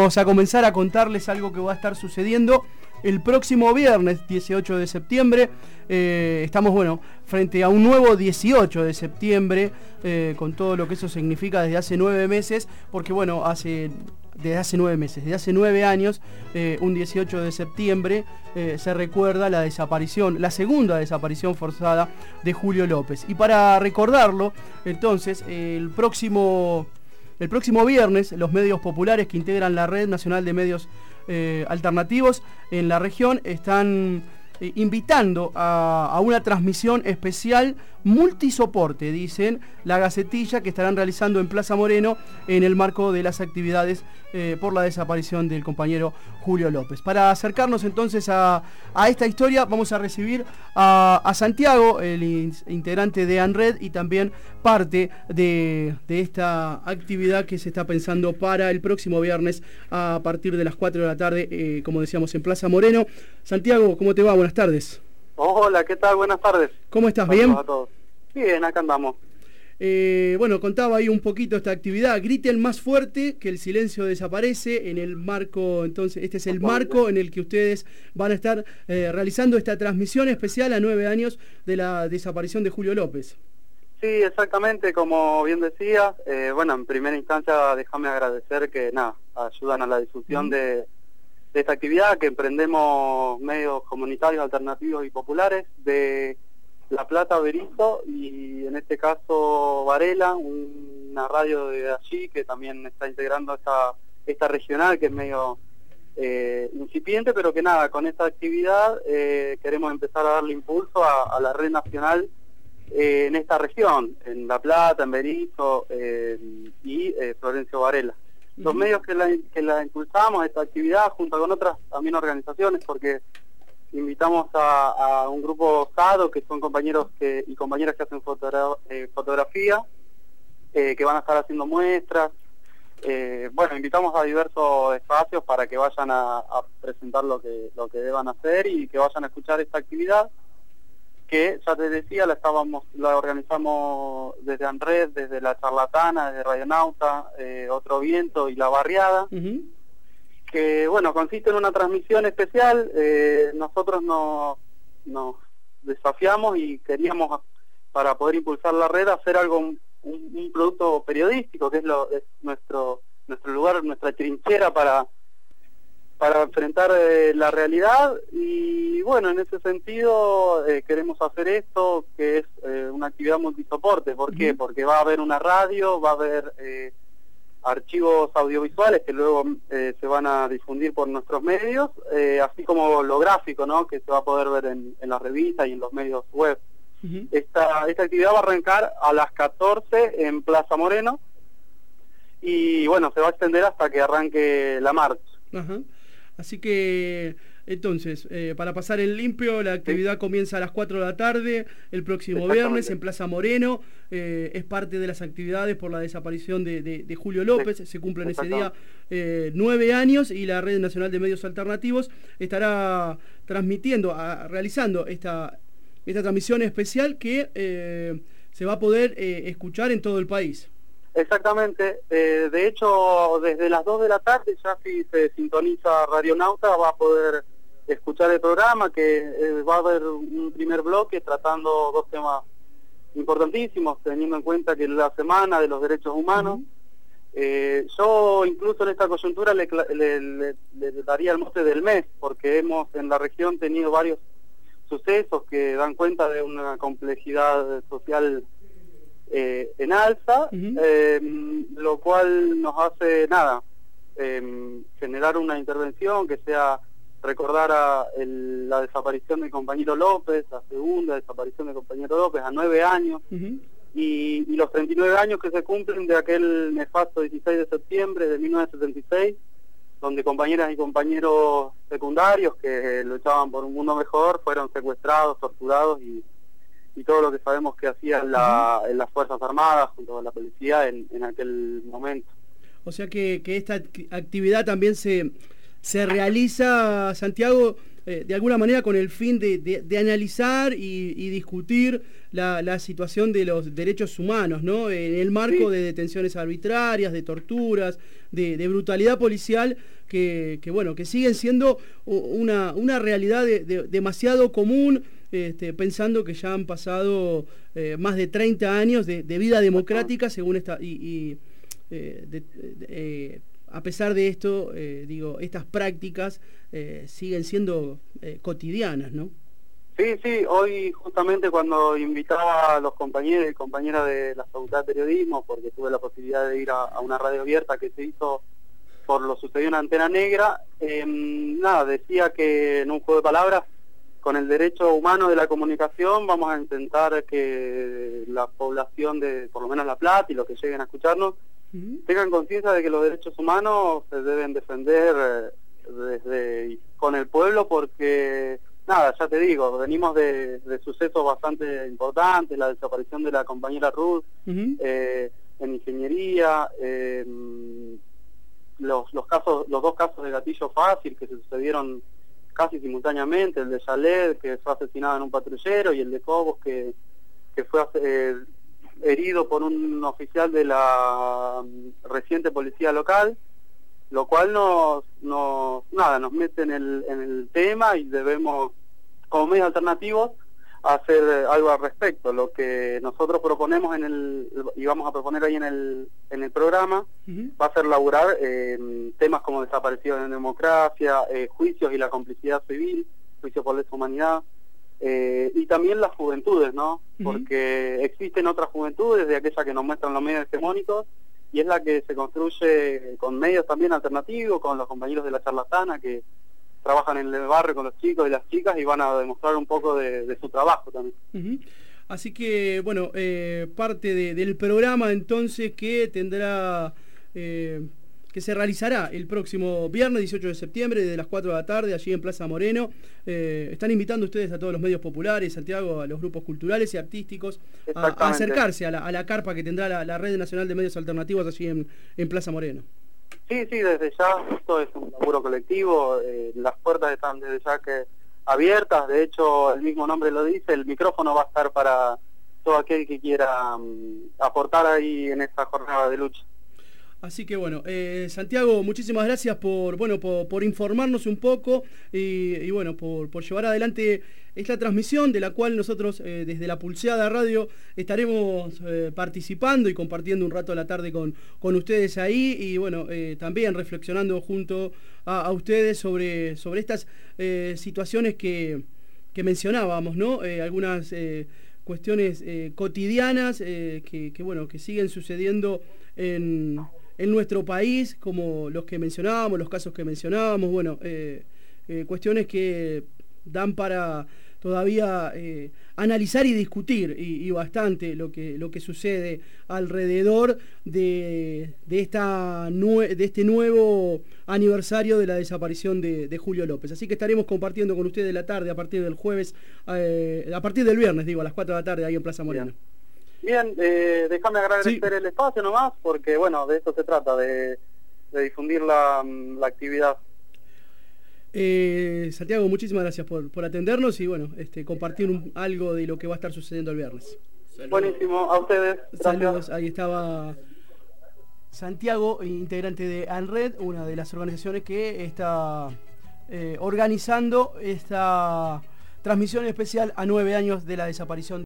vamos a comenzar a contarles algo que va a estar sucediendo el próximo viernes 18 de septiembre. Estamos, frente a un nuevo 18 de septiembre, con todo lo que eso significa desde hace 9 meses, porque desde hace 9 meses, desde hace 9 años, un 18 de septiembre se recuerda la segunda desaparición forzada de Julio López. Y para recordarlo, entonces, el próximo viernes, los medios populares que integran la Red Nacional de Medios Alternativos en la región están invitando a una transmisión especial multisoporte, dicen, la Gacetilla, que estarán realizando en Plaza Moreno en el marco de las actividades por la desaparición del compañero Julio López. Para acercarnos entonces a esta historia, vamos a recibir a Santiago, el integrante de ANRED y también parte de esta actividad que se está pensando para el próximo viernes a partir de las 4 de la tarde, como decíamos, en Plaza Moreno. Santiago, ¿cómo te va? Buenas tardes. Hola, ¿qué tal? Buenas tardes. ¿Cómo estás? ¿Bien? A todos. Bien, acá andamos. Contaba ahí un poquito esta actividad. Griten más fuerte que el silencio desaparece. En el marco, entonces, este es el marco en el que ustedes van a estar realizando esta transmisión especial a 9 años de la desaparición de Julio López. Sí, exactamente, como bien decías. En primera instancia, déjame agradecer que ayudan a la difusión de esta actividad que emprendemos medios comunitarios, alternativos y populares de La Plata, Berizo y en este caso Varela, una radio de allí que también está integrando esta regional que es medio incipiente, pero que con esta actividad queremos empezar a darle impulso a la red nacional en esta región, en La Plata, en Berizo y Florencio Varela. Los medios que la impulsamos, esta actividad, junto con otras también organizaciones, porque invitamos a un grupo SADO, que son compañeros y compañeras que hacen fotografía, que van a estar haciendo muestras. Invitamos a diversos espacios para que vayan a presentar lo que deban hacer y que vayan a escuchar esta actividad, que ya te decía, la organizamos desde ANRED, desde La Charlatana, desde Radionauta, Otro Viento y La Barriada, que consiste en una transmisión especial. Nosotros nos desafiamos y queríamos, para poder impulsar la red, hacer algo, un producto periodístico, que es nuestro lugar, nuestra trinchera para enfrentar la realidad. Y en ese sentido queremos hacer esto, que es una actividad multisoporte. ¿Por qué? Porque va a haber una radio, va a haber archivos audiovisuales que luego se van a difundir por nuestros medios, así como lo gráfico, ¿no?, que se va a poder ver en las revistas y en los medios web. Esta actividad va a arrancar a las 14 en Plaza Moreno y se va a extender hasta que arranque la marcha. Así que, entonces, para pasar en limpio, la actividad comienza a las 4 de la tarde, el próximo viernes en Plaza Moreno. Es parte de las actividades por la desaparición de Julio López. Se cumplen ese día 9 años y la Red Nacional de Medios Alternativos estará realizando esta transmisión especial que se va a poder escuchar en todo el país. Exactamente, de hecho desde las 2 de la tarde ya si se sintoniza Radionauta va a poder escuchar el programa, que va a haber un primer bloque tratando 2 temas importantísimos, teniendo en cuenta que es la Semana de los Derechos Humanos. Yo incluso en esta coyuntura le daría el mote del mes, porque hemos en la región tenido varios sucesos que dan cuenta de una complejidad social en alza, lo cual nos hace generar una intervención que sea recordar la desaparición del compañero López, la segunda desaparición del compañero López a 9 años, y los 39 años que se cumplen de aquel nefasto 16 de septiembre de 1976, donde compañeras y compañeros secundarios que luchaban por un mundo mejor fueron secuestrados, torturados y todo lo que sabemos que hacían las Fuerzas Armadas junto a la policía en aquel momento. O sea que esta actividad también se realiza, Santiago, de alguna manera con el fin de analizar y discutir la situación de los derechos humanos, ¿no? En el marco de detenciones arbitrarias, de torturas, de brutalidad policial, que siguen siendo una realidad demasiado común, pensando que ya han pasado más de 30 años de vida democrática, según esta... a pesar de esto, estas prácticas siguen siendo cotidianas, ¿no? Sí, hoy justamente cuando invitaba a los compañeros y compañeras de la Facultad de Periodismo, porque tuve la posibilidad de ir a una radio abierta que se hizo por lo sucedido en Antena Negra, decía que en un juego de palabras, con el derecho humano de la comunicación, vamos a intentar que la población de, por lo menos La Plata, y los que lleguen a escucharnos, tengan conciencia de que los derechos humanos se deben defender con el pueblo, porque, ya te digo, venimos de sucesos bastante importantes, la desaparición de la compañera Ruth en ingeniería, los dos casos de gatillo fácil que se sucedieron casi simultáneamente, el de Yalet, que fue asesinado en un patrullero, y el de Cobos, que fue herido por un oficial de la reciente policía local, lo cual nos mete en el tema, y debemos, como medios alternativos, hacer algo al respecto. Lo que nosotros proponemos y vamos a proponer ahí en el programa, va a ser laburar temas como desaparición en democracia, juicios y la complicidad civil, juicios por lesa humanidad, y también las juventudes, ¿no? Porque existen otras juventudes, de aquellas que nos muestran los medios hegemónicos, y es la que se construye con medios también alternativos, con los compañeros de la charlatana que trabajan en el barrio con los chicos y las chicas, y van a demostrar un poco de su trabajo también. Así que, parte del programa entonces que tendrá... que se realizará el próximo viernes 18 de septiembre desde las 4 de la tarde allí en Plaza Moreno. Están invitando ustedes a todos los medios populares, Santiago, a los grupos culturales y artísticos a acercarse a la carpa que tendrá la Red Nacional de Medios Alternativos allí en Plaza Moreno. Sí, desde ya, esto es un laburo colectivo, las puertas están desde ya abiertas, de hecho el mismo nombre lo dice, el micrófono va a estar para todo aquel que quiera aportar ahí en esta jornada de lucha. Así que Santiago, muchísimas gracias por informarnos un poco y por llevar adelante esta transmisión, de la cual nosotros desde la Pulseada Radio estaremos participando y compartiendo un rato a la tarde con ustedes ahí, y también reflexionando junto a ustedes sobre estas situaciones que mencionábamos, ¿no? Algunas cuestiones cotidianas que siguen sucediendo en nuestro país, como los que mencionábamos, los casos que mencionábamos, cuestiones que dan para todavía analizar y discutir y bastante lo que sucede alrededor de este nuevo aniversario de la desaparición de Julio López. Así que estaremos compartiendo con ustedes la tarde a partir del jueves, a partir del viernes, a las 4 de la tarde ahí en Plaza Moreno. Bien, déjame agradecer el espacio nomás, porque de esto se trata, de difundir la actividad. Santiago, muchísimas gracias por atendernos y compartir algo de lo que va a estar sucediendo el viernes. Saludos. Buenísimo, a ustedes. Gracias. Saludos, ahí estaba Santiago, integrante de ANRED, una de las organizaciones que está organizando esta transmisión especial a 9 años de la desaparición